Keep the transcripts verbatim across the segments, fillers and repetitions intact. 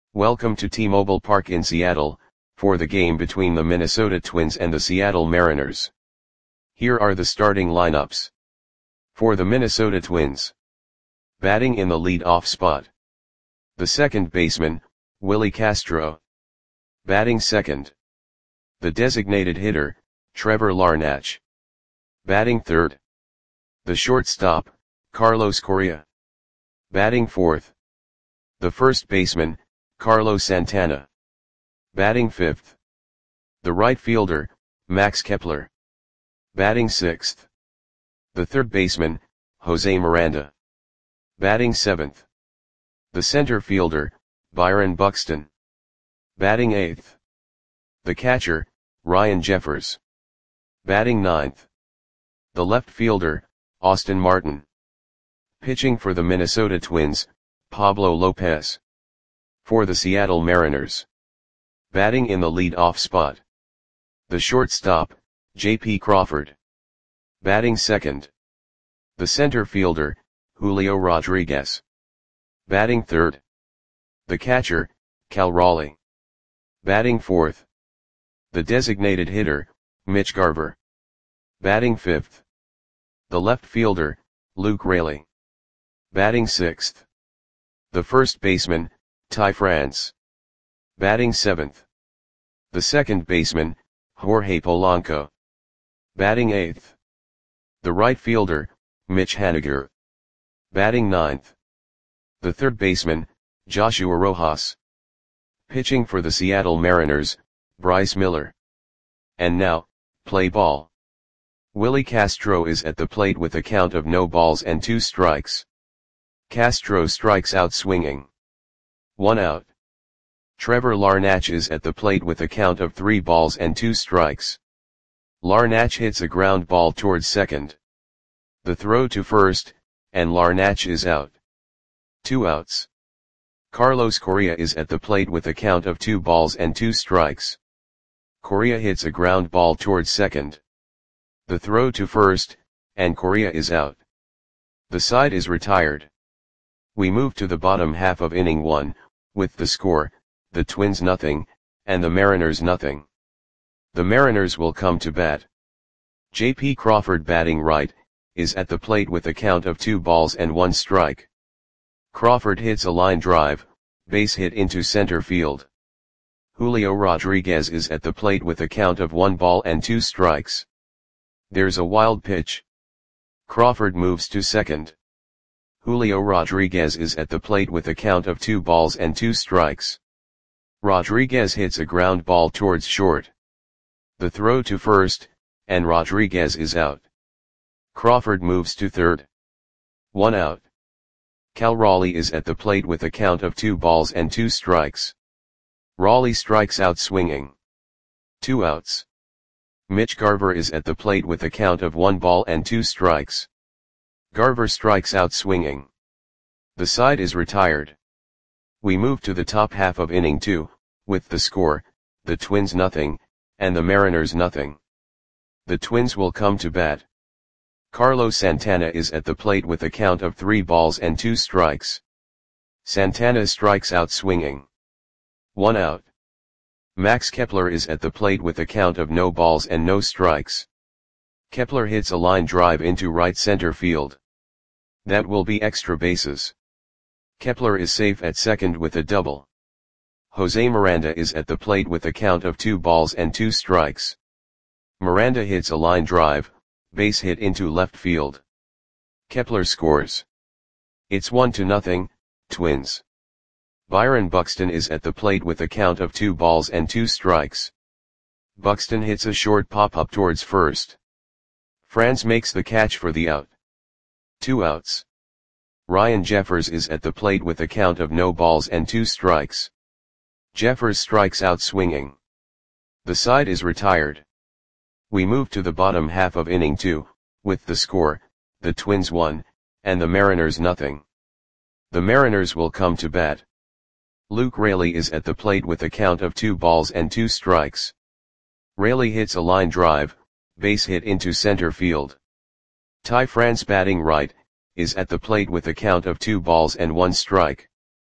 Welcome to T-Mobile Park in Seattle, for the game between the Minnesota Twins and the Seattle Mariners. Here are the starting lineups. For the Minnesota Twins. Batting in the lead-off spot. The second baseman, Willie Castro. Batting second. The designated hitter, Trevor Larnach. Batting third. The shortstop, Carlos Correa. Batting fourth. The first baseman, Carlos Santana. Batting fifth. The right fielder, Max Kepler. Batting sixth. The third baseman, Jose Miranda. Batting seventh. The center fielder, Byron Buxton. Batting eighth. The catcher, Ryan Jeffers. Batting ninth. The left fielder, Austin Martin. Pitching for the Minnesota Twins, Pablo Lopez. For the Seattle Mariners. Batting in the lead-off spot. The shortstop, J P Crawford. Batting second. The center fielder, Julio Rodriguez. Batting third. The catcher, Cal Raleigh. Batting fourth. The designated hitter, Mitch Garver. Batting fifth. The left fielder, Luke Raley. Batting sixth. The first baseman, Ty France. Batting seventh. The second baseman, Jorge Polanco. Batting eighth. The right fielder, Mitch Haniger. Batting ninth. The third baseman, Joshua Rojas. Pitching for the Seattle Mariners, Bryce Miller. And now, play ball. Willie Castro is at the plate with a count of no balls and two strikes. Castro strikes out swinging. One out. Trevor Larnach is at the plate with a count of three balls and two strikes. Larnach hits a ground ball towards second. The throw to first, and Larnach is out. Two outs. Carlos Correa is at the plate with a count of two balls and two strikes. Correa hits a ground ball towards second. The throw to first, and Correa is out. The side is retired. We move to the bottom half of inning one, with the score, the Twins nothing, and the Mariners nothing. The Mariners will come to bat. J P Crawford batting right, is at the plate with a count of two balls and one strike. Crawford hits a line drive, base hit into center field. Julio Rodriguez is at the plate with a count of one ball and two strikes. There's a wild pitch. Crawford moves to second. Julio Rodriguez is at the plate with a count of two balls and two strikes. Rodriguez hits a ground ball towards short. The throw to first, and Rodriguez is out. Crawford moves to third. One out. Cal Raleigh is at the plate with a count of two balls and two strikes. Raleigh strikes out swinging. Two outs. Mitch Garver is at the plate with a count of one ball and two strikes. Garver strikes out swinging. The side is retired. We move to the top half of inning two, with the score, the Twins nothing, and the Mariners nothing. The Twins will come to bat. Carlos Santana is at the plate with a count of three balls and two strikes. Santana strikes out swinging. One out. Max Kepler is at the plate with a count of no balls and no strikes. Kepler hits a line drive into right center field. That will be extra bases. Kepler is safe at second with a double. Jose Miranda is at the plate with a count of two balls and two strikes. Miranda hits a line drive, base hit into left field. Kepler scores. It's one to nothing, Twins. Byron Buxton is at the plate with a count of two balls and two strikes. Buxton hits a short pop-up towards first. Franz makes the catch for the out. Two outs. Ryan Jeffers is at the plate with a count of no balls and two strikes. Jeffers strikes out swinging. The side is retired. We move to the bottom half of inning two, with the score, the Twins one, and the Mariners nothing. The Mariners will come to bat. Luke Raley is at the plate with a count of two balls and two strikes. Raley hits a line drive, base hit into center field. Ty France batting right, is at the plate with a count of two balls and one strike.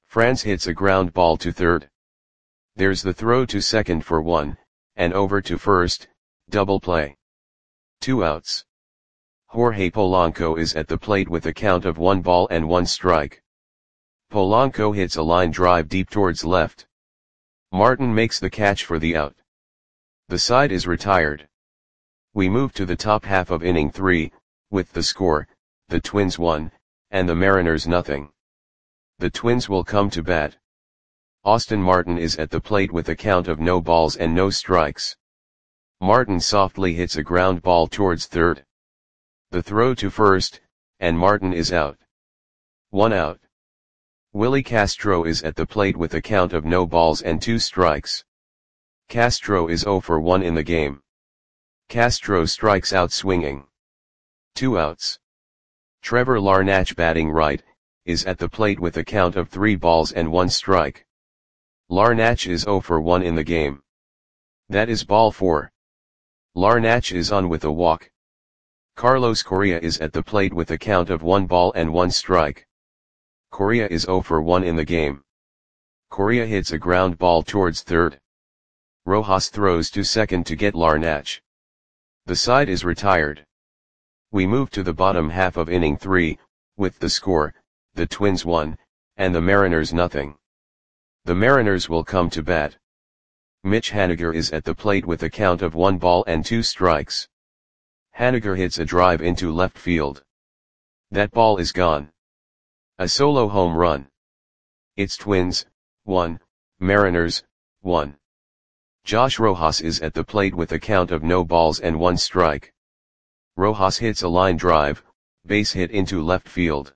Franz hits a ground ball to third. There's the throw to second for one, and over to first, double play. Two outs. Jorge Polanco is at the plate with a count of one ball and one strike. Polanco hits a line drive deep towards left. Martin makes the catch for the out. The side is retired. We move to the top half of inning three, with the score, the Twins one, and the Mariners nothing. The Twins will come to bat. Austin Martin is at the plate with a count of no balls and no strikes. Martin softly hits a ground ball towards third. The throw to first, and Martin is out. One out. Willie Castro is at the plate with a count of no balls and two strikes. Castro is oh for one in the game. Castro strikes out swinging. Two outs. Trevor Larnach, batting right, is at the plate with a count of three balls and one strike. Larnach is oh for one in the game. That is ball four. Larnach is on with a walk. Carlos Correa is at the plate with a count of one ball and one strike. Correa is oh for one in the game. Correa hits a ground ball towards third. Rojas throws to second to get Larnach. The side is retired. We move to the bottom half of inning three, with the score, the Twins one, and the Mariners nothing. The Mariners will come to bat. Mitch Haniger is at the plate with a count of one ball and two strikes. Haniger hits a drive into left field. That ball is gone. A solo home run. It's Twins, one, Mariners, one. Josh Rojas is at the plate with a count of no balls and one strike. Rojas hits a line drive, base hit into left field.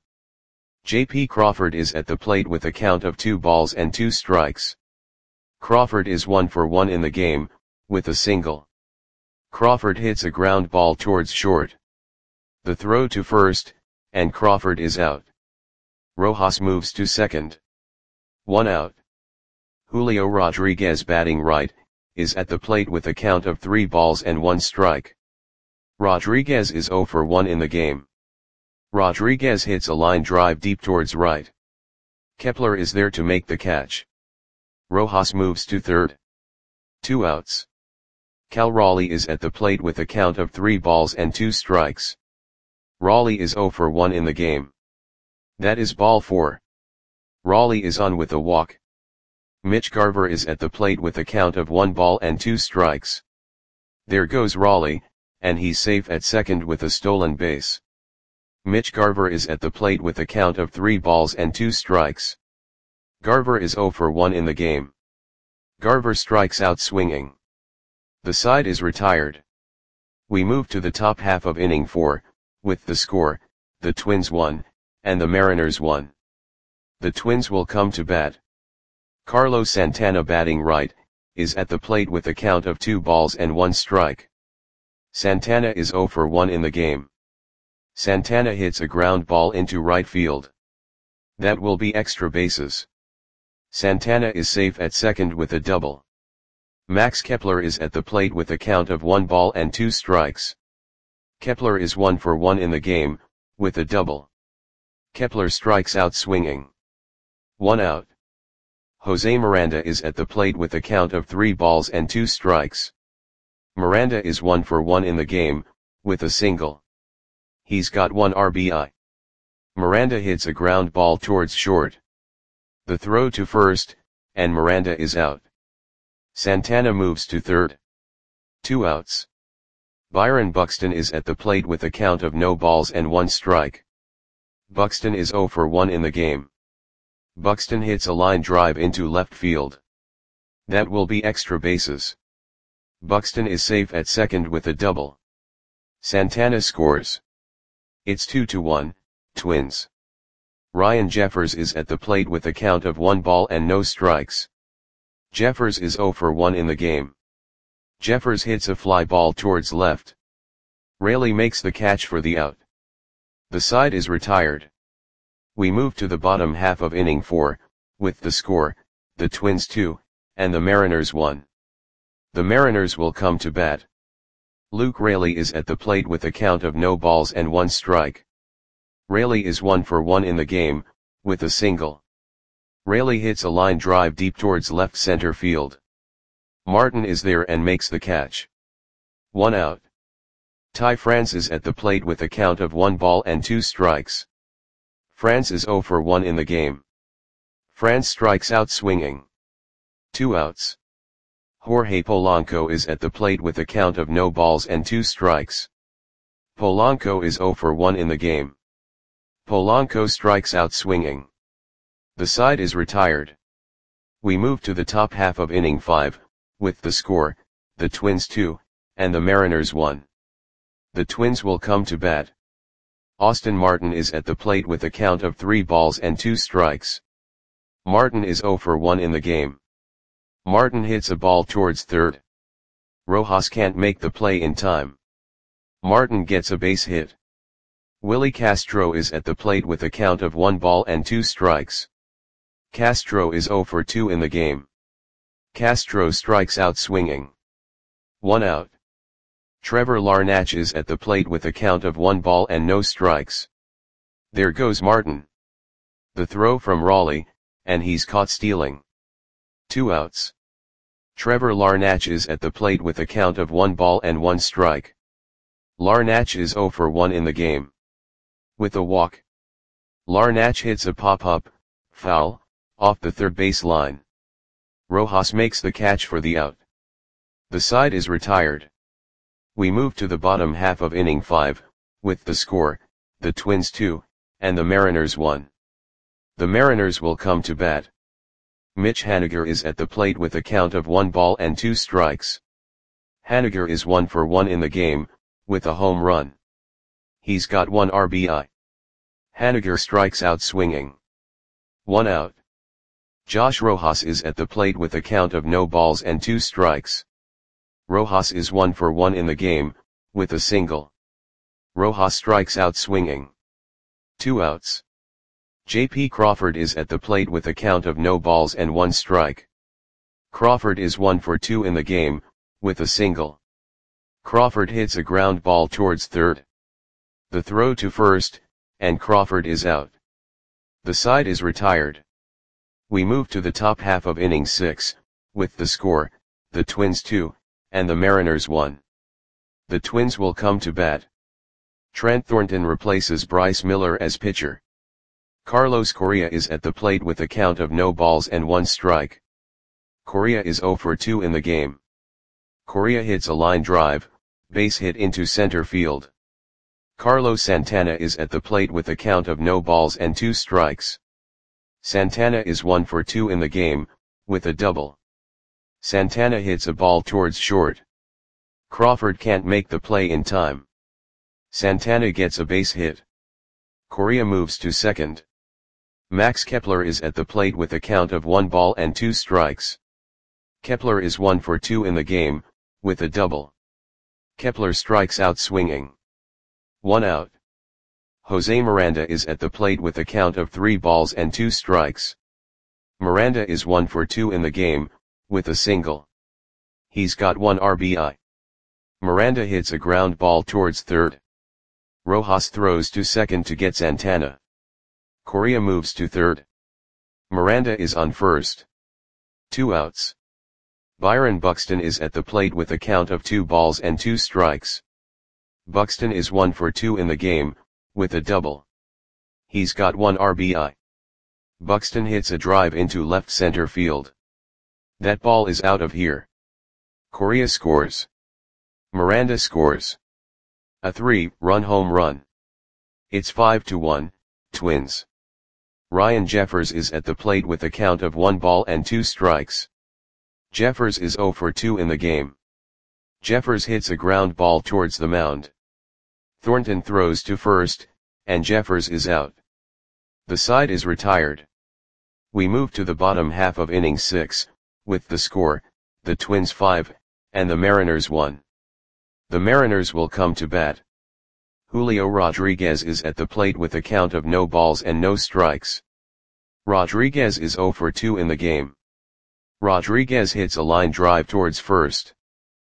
J P Crawford is at the plate with a count of two balls and two strikes. Crawford is one for one in the game, with a single. Crawford hits a ground ball towards short. The throw to first, and Crawford is out. Rojas moves to second. One out. Julio Rodriguez, batting right, is at the plate with a count of three balls and one strike. Rodriguez is oh for one in the game. Rodriguez hits a line drive deep towards right. Kepler is there to make the catch. Rojas moves to third. Two outs. Cal Raleigh is at the plate with a count of three balls and two strikes. Raleigh is oh for one in the game. That is ball four. Raleigh is on with a walk. Mitch Garver is at the plate with a count of one ball and two strikes. There goes Raleigh, and he's safe at second with a stolen base. Mitch Garver is at the plate with a count of three balls and two strikes. Garver is oh for one in the game. Garver strikes out swinging. The side is retired. We move to the top half of inning four, with the score, the Twins one, and the Mariners one. The Twins will come to bat. Carlos Santana, batting right, is at the plate with a count of two balls and one strike. Santana is oh for one in the game. Santana hits a ground ball into right field. That will be extra bases. Santana is safe at second with a double. Max Kepler is at the plate with a count of one ball and two strikes. Kepler is one for one in the game, with a double. Kepler strikes out swinging. One out. Jose Miranda is at the plate with a count of three balls and two strikes. Miranda is one for one in the game, with a single. He's got one R B I. Miranda hits a ground ball towards short. The throw to first, and Miranda is out. Santana moves to third. Two outs. Byron Buxton is at the plate with a count of no balls and one strike. Buxton is oh for one in the game. Buxton hits a line drive into left field. That will be extra bases. Buxton is safe at second with a double. Santana scores. It's two to one, Twins. Ryan Jeffers is at the plate with a count of one ball and no strikes. Jeffers is oh for one in the game. Jeffers hits a fly ball towards left. Raley makes the catch for the out. The side is retired. We move to the bottom half of inning four, with the score, the Twins two, and the Mariners one. The Mariners will come to bat. Luke Raley is at the plate with a count of no balls and one strike. Raley is one for one in the game, with a single. Raley hits a line drive deep towards left center field. Martin is there and makes the catch. One out. Ty France is at the plate with a count of one ball and two strikes. France is zero for one in the game. France strikes out swinging. Two outs. Jorge Polanco is at the plate with a count of no balls and two strikes. Polanco is zero for one in the game. Polanco strikes out swinging. The side is retired. We move to the top half of inning five, with the score, the Twins two, and the Mariners one. The Twins will come to bat. Austin Martin is at the plate with a count of three balls and two strikes. Martin is zero for one in the game. Martin hits a ball towards third. Rojas can't make the play in time. Martin gets a base hit. Willie Castro is at the plate with a count of one ball and two strikes. Castro is zero for two in the game. Castro strikes out swinging. One out. Trevor Larnach is at the plate with a count of one ball and no strikes. There goes Martin. The throw from Raleigh, and he's caught stealing. Two outs. Trevor Larnach is at the plate with a count of one ball and one strike. Larnach is zero for one in the game. With a walk. Larnach hits a pop-up, foul, off the third base line. Rojas makes the catch for the out. The side is retired. We move to the bottom half of inning five, with the score, the Twins two, and the Mariners one. The Mariners will come to bat. Mitch Haniger is at the plate with a count of one ball and two strikes. Haniger is one for one in the game, with a home run. He's got one R B I. Haniger strikes out swinging. One out. Josh Rojas is at the plate with a count of no balls and two strikes. Rojas is one for one in the game, with a single. Rojas strikes out swinging. Two outs. J P Crawford is at the plate with a count of no balls and one strike. Crawford is one for two in the game, with a single. Crawford hits a ground ball towards third. The throw to first, and Crawford is out. The side is retired. We move to the top half of inning six, with the score, the Twins two, and the Mariners one. The Twins will come to bat. Trent Thornton replaces Bryce Miller as pitcher. Carlos Correa is at the plate with a count of no balls and one strike. Correa is zero for two in the game. Correa hits a line drive, base hit into center field. Carlos Santana is at the plate with a count of no balls and two strikes. Santana is one for two in the game, with a double. Santana hits a ball towards short. Crawford can't make the play in time. Santana gets a base hit. Correa moves to second. Max Kepler is at the plate with a count of one ball and two strikes. Kepler is one for two in the game, with a double. Kepler strikes out swinging. One out. Jose Miranda is at the plate with a count of three balls and two strikes. Miranda is one for two in the game, with a single. He's got one R B I. Miranda hits a ground ball towards third. Rojas throws to second to get Santana. Correa moves to third. Miranda is on first. Two outs. Byron Buxton is at the plate with a count of two balls and two strikes. Buxton is one for two in the game, with a double. He's got one R B I. Buxton hits a drive into left center field. That ball is out of here. Correa scores. Miranda scores. A three-run home run. It's five to one, Twins. Ryan Jeffers is at the plate with a count of one ball and two strikes. Jeffers is zero for two in the game. Jeffers hits a ground ball towards the mound. Thornton throws to first, and Jeffers is out. The side is retired. We move to the bottom half of inning six, with the score, the Twins five, and the Mariners one. The Mariners will come to bat. Julio Rodriguez is at the plate with a count of no balls and no strikes. Rodriguez is zero for two in the game. Rodriguez hits a line drive towards first.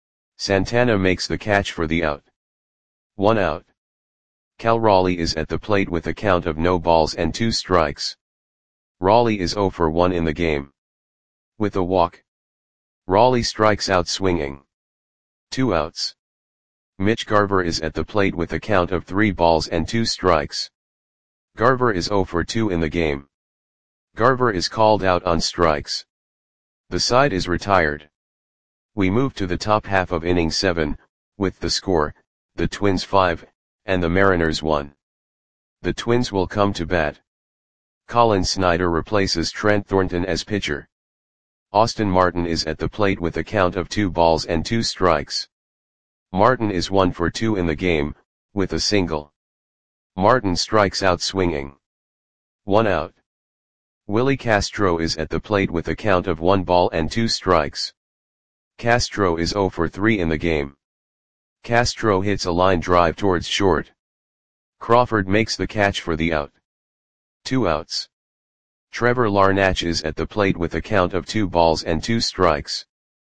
Santana makes the catch for the out. One out. Cal Raleigh is at the plate with a count of no balls and two strikes. Raleigh is zero for one in the game. With a walk, Raleigh strikes out swinging. Two outs. Mitch Garver is at the plate with a count of three balls and two strikes. Garver is zero for two in the game. Garver is called out on strikes. The side is retired. We move to the top half of inning seven, with the score, the Twins five, and the Mariners one. The Twins will come to bat. Colin Snyder replaces Trent Thornton as pitcher. Austin Martin is at the plate with a count of two balls and two strikes. Martin is one for two in the game, with a single. Martin strikes out swinging. One out. Willie Castro is at the plate with a count of one ball and two strikes. Castro is zero for three in the game. Castro hits a line drive towards short. Crawford makes the catch for the out. Two outs. Trevor Larnach is at the plate with a count of two balls and two strikes.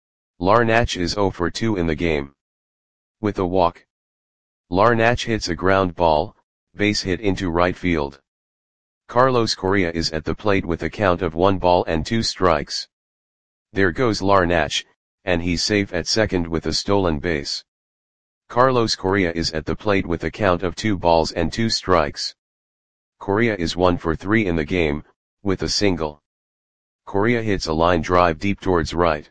Larnach is zero for two in the game. With a walk, Larnach hits a ground ball, base hit into right field. Carlos Correa is at the plate with a count of one ball and two strikes. There goes Larnach, and he's safe at second with a stolen base. Carlos Correa is at the plate with a count of two balls and two strikes. Correa is one for three in the game, with a single. Correa hits a line drive deep towards right.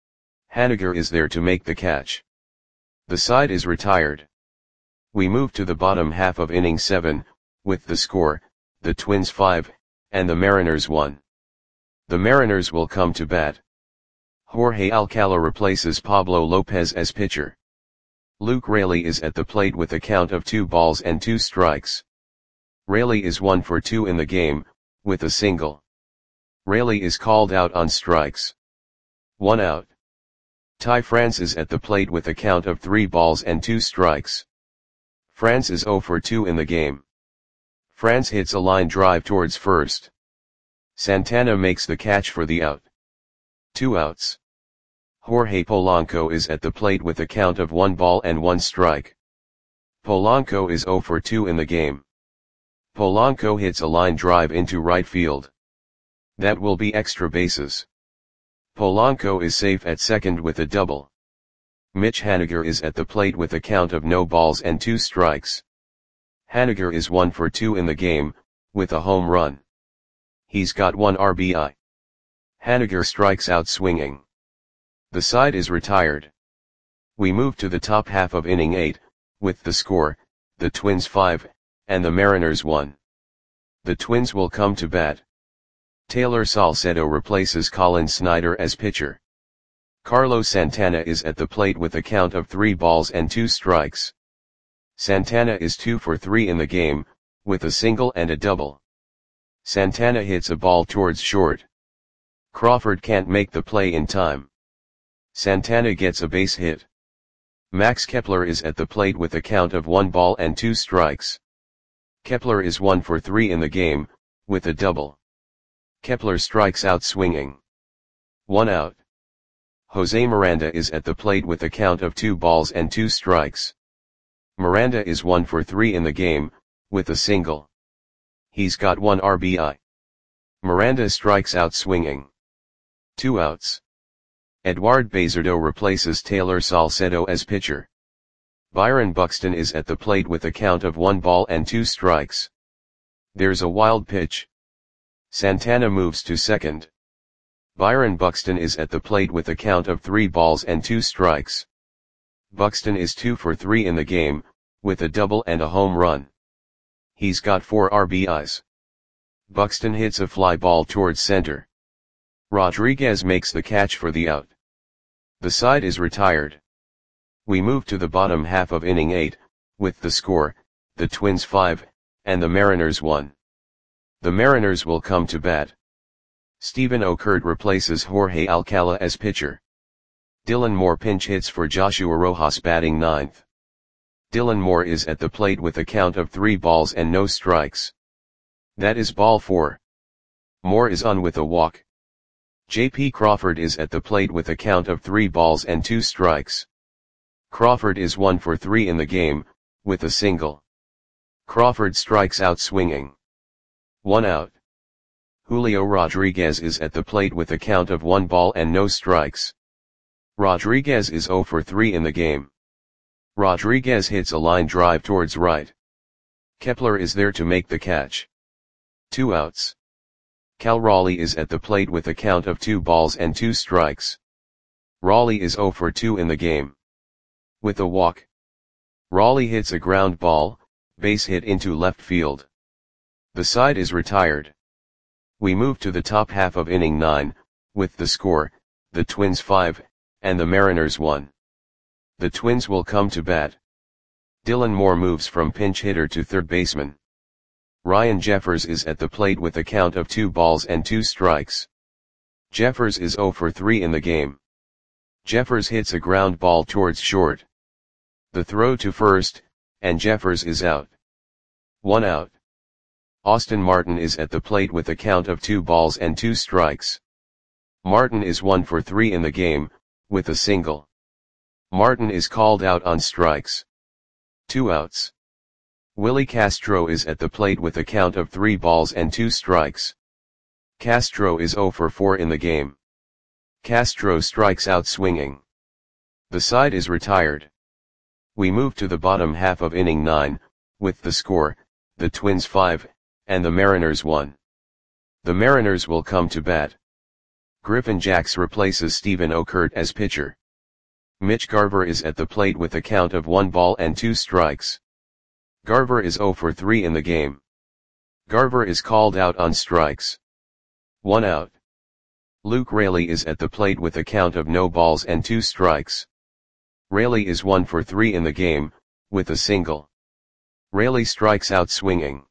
Haniger is there to make the catch. The side is retired. We move to the bottom half of inning seven, with the score, the Twins five, and the Mariners one. The Mariners will come to bat. Jorge Alcala replaces Pablo Lopez as pitcher. Luke Raley is at the plate with a count of two balls and two strikes. Raley is one for two in the game, with a single. Raley is called out on strikes. One out. Ty France is at the plate with a count of three balls and two strikes. France is zero for two in the game. France hits a line drive towards first. Santana makes the catch for the out. Two outs. Jorge Polanco is at the plate with a count of one ball and one strike. Polanco is zero for two in the game. Polanco hits a line drive into right field. That will be extra bases. Polanco is safe at second with a double. Mitch Haniger is at the plate with a count of no balls and two strikes. Haniger is one for two in the game, with a home run. He's got one R B I. Haniger strikes out swinging. The side is retired. We move to the top half of inning eight, with the score, the Twins five, and the Mariners one. The Twins will come to bat. Taylor Salcedo replaces Colin Snyder as pitcher. Carlos Santana is at the plate with a count of three balls and two strikes. Santana is two for three in the game, with a single and a double. Santana hits a ball towards short. Crawford can't make the play in time. Santana gets a base hit. Max Kepler is at the plate with a count of one ball and two strikes. Kepler is one for three in the game, with a double. Kepler strikes out swinging. One out. Jose Miranda is at the plate with a count of two balls and two strikes. Miranda is one for three in the game, with a single. He's got one R B I. Miranda strikes out swinging. Two outs. Eduard Bazardo replaces Taylor Salcedo as pitcher. Byron Buxton is at the plate with a count of one ball and two strikes. There's a wild pitch. Santana moves to second. Byron Buxton is at the plate with a count of three balls and two strikes. Buxton is two for three in the game, with a double and a home run. He's got four R B Is. Buxton hits a fly ball towards center. Rodriguez makes the catch for the out. The side is retired. We move to the bottom half of inning eight, with the score, the Twins five, and the Mariners one. The Mariners will come to bat. Stephen Okert replaces Jorge Alcala as pitcher. Dylan Moore pinch hits for Joshua Rojas batting ninth. Dylan Moore is at the plate with a count of three balls and no strikes. That is ball four. Moore is on with a walk. J P Crawford is at the plate with a count of three balls and two strikes. Crawford is one for three in the game, with a single. Crawford strikes out swinging. One out. Julio Rodriguez is at the plate with a count of one ball and no strikes. Rodriguez is zero for three in the game. Rodriguez hits a line drive towards right. Kepler is there to make the catch. Two outs. Cal Raleigh is at the plate with a count of two balls and two strikes. Raleigh is zero for two in the game. With a walk. Raleigh hits a ground ball, base hit into left field. The side is retired. We move to the top half of inning nine, with the score, the Twins five, and the Mariners one. The Twins will come to bat. Dylan Moore moves from pinch hitter to third baseman. Ryan Jeffers is at the plate with a count of two balls and two strikes. Jeffers is zero for three in the game. Jeffers hits a ground ball towards short. The throw to first, and Jeffers is out. One out. Austin Martin is at the plate with a count of two balls and two strikes. Martin is one for three in the game, with a single. Martin is called out on strikes. Two outs. Willie Castro is at the plate with a count of three balls and two strikes. Castro is zero for four in the game. Castro strikes out swinging. The side is retired. We move to the bottom half of inning nine, with the score, the Twins five, and the Mariners one. The Mariners will come to bat. Griffin Jax replaces Stephen Okert as pitcher. Mitch Garver is at the plate with a count of one ball and two strikes. Garver is zero for three in the game. Garver is called out on strikes. One out. Luke Raley is at the plate with a count of no balls and two strikes. Raley is one for three in the game, with a single. Raley strikes out swinging.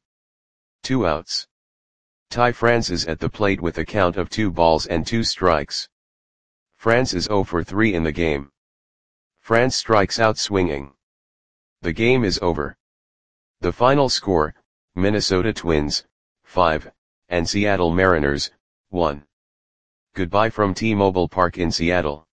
Two outs. Ty France is at the plate with a count of two balls and two strikes. France is zero for three in the game. France strikes out swinging. The game is over. The final score, Minnesota Twins, five, and Seattle Mariners, one. Goodbye from T-Mobile Park in Seattle.